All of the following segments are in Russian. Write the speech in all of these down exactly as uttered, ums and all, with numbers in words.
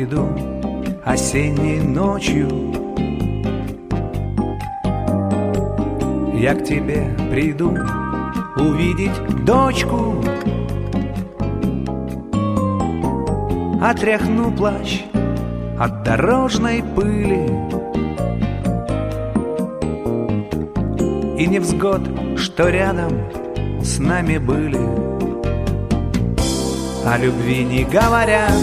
приду осенней ночью, я к тебе приду увидеть дочку. Отряхну плащ от дорожной пыли и невзгод, что рядом с нами были. О любви не говорят,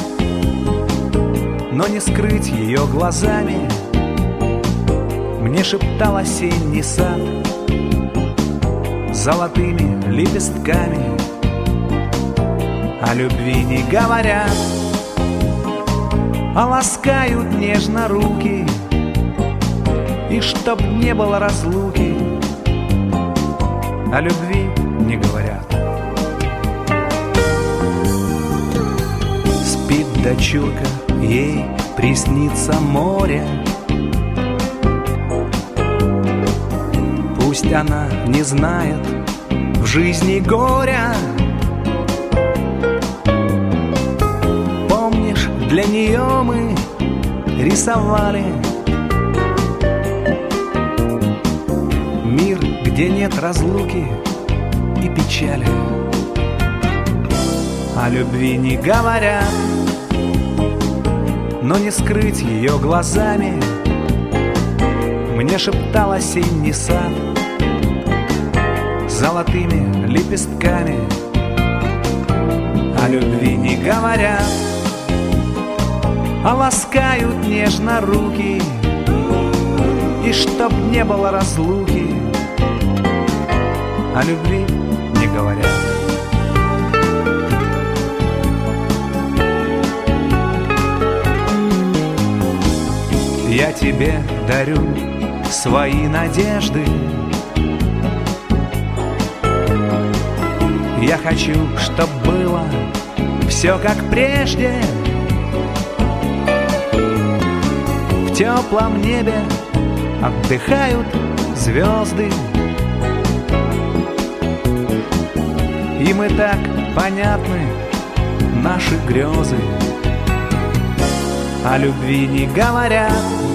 но не скрыть ее глазами. Мне шептал осенний сад золотыми лепестками. О любви не говорят, а ласкают нежно руки. И чтоб не было разлуки, о любви не говорят. Спит дочурка, ей приснится море. Пусть она не знает в жизни горя. Помнишь, для нее мы рисовали мир, где нет разлуки и печали. О любви не говорят, но не скрыть ее глазами. Мне шептал осенний сад золотыми лепестками. О любви не говорят, а ласкают нежно руки. И чтоб не было разлуки, о любви не говорят. Я тебе дарю свои надежды. Я хочу, чтоб было все как прежде. В теплом небе отдыхают звезды. И мы так понятны, наши грезы. О любви не говорят,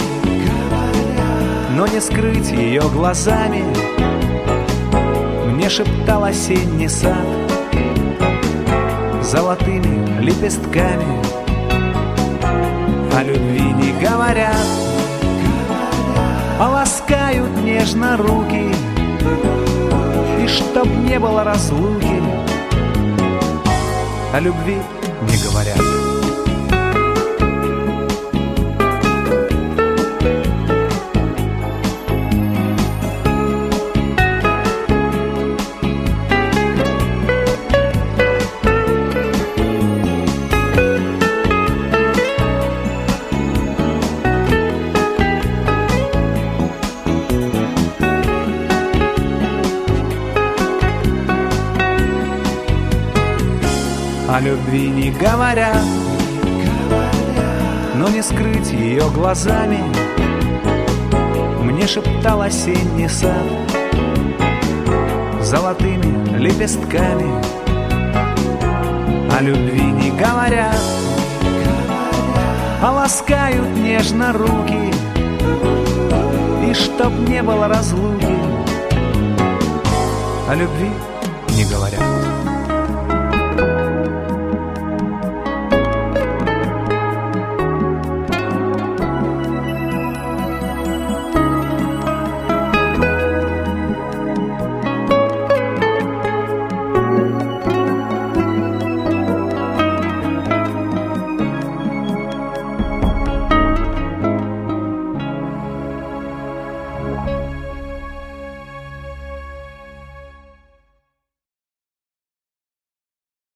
но не скрыть ее глазами. Мне шептал осенний сад золотыми лепестками. О любви не говорят, а ласкают нежно руки. И чтоб не было разлуки, о любви не говорят. О любви не говорят, но не скрыть ее глазами. Мне шептал осенний сад золотыми лепестками. О любви не говорят, а ласкают нежно руки. И чтоб не было разлуки, о любви не говорят.